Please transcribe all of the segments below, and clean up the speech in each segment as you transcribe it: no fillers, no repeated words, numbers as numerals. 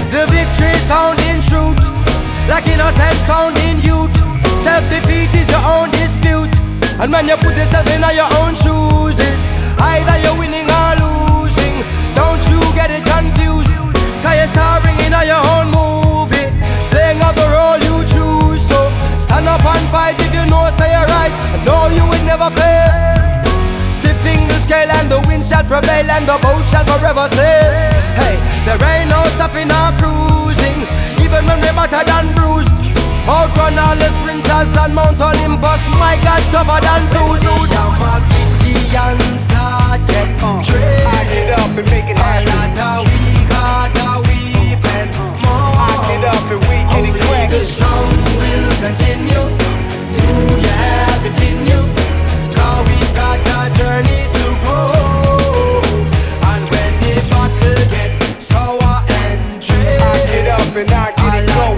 The victory is found in truth, like innocence found in youth. Self-defeat is your own dispute, and when you put yourself in your own shoes, it's either you're winning or losing. Don't you get it confused, cause you're starring in your own movie, playing out the role you choose. So stand up and fight if you know say you're right, and know you will never fail. Tipping the scale and the wind shall prevail, and the boat shall forever sail. Hey, there ain't no stopping or cruising, even when we're battered and bruised. Outrun all the sprinters and Mount Olympus, my God, tougher than Zeus. I'm a Gideon, start get trained. I get up and make it happen. A lot of we got a weeping more. I get up and we get it cracked. The strong will continue. Do you have it in you? Cause we got a journey to go. And when the battle get sour and trained, I get up and I get it going.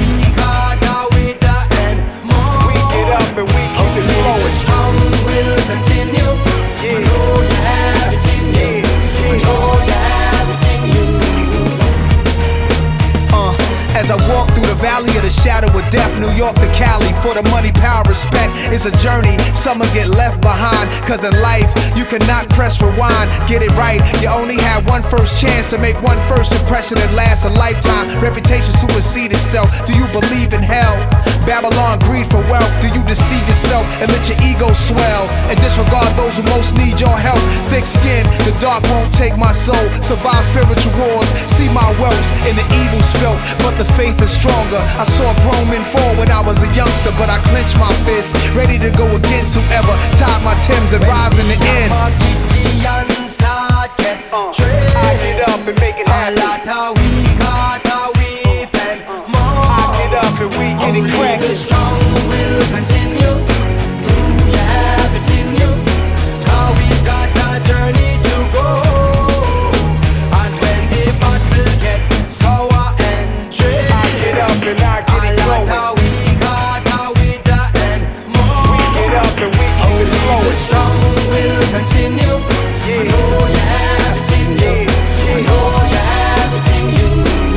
And we strong will continue. Yeah. We know you have it in you. Yeah. We know you have it in you. As I walk through the valley of the shadow of death, New York to Cali, for the money, power, respect is a journey. Some get left behind, cause in life you cannot press rewind. Get it right, you only have one first chance to make one first impression that lasts a lifetime. Reputation supersedes itself. Do you believe in hell? Babylon, greed for wealth. Do you deceive yourself and let your ego swell and disregard those who most need your help? Thick skin, the dark won't take my soul. Survive spiritual wars, see my wealth in the evil felt, but the faith is stronger. I saw grown men fall when I was a youngster, but I clenched my fist, ready to go against whoever tied my Timbs and rise in the end. Start get trained. I get up and make it happen. A lot of we got a weeping more. I get up and we get it cracked. The strong will continue. Do you have it in you? Cause we got a journey to go. And when the battle get sour and trained, I get up and I get it going. A lot of we got a with the end more. We get up and we keep it flowing. The strong will continue. Yeah. We know you have it in you. We know you have it in you.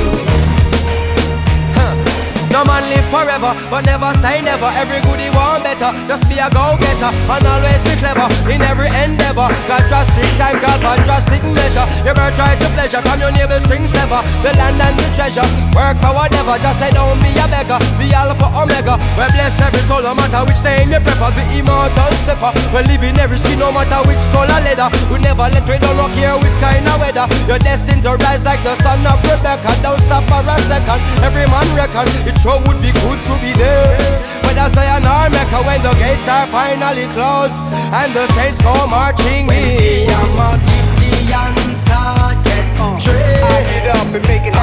No man live forever, but never say never. Every goodie want better, just be a go-getter and always be clever in every endeavor. Got drastic time, call for drastic measure. You better try to pleasure from your navel string sever. The land and the treasure, work for whatever. Just say don't be a beggar, the alpha omega. We bless every soul, no matter which name you prefer. The immortal stepper, we live in every skin, no matter which skull or leather. We never let we don't care which kind of weather. You're destined to rise like the son of Rebecca. Don't stop for a second, every man reckon it sure would be good to be there. But I say an Mecca when the gates are finally closed and the saints go marching in. I'm a Gideon, start get trained. I get up and make it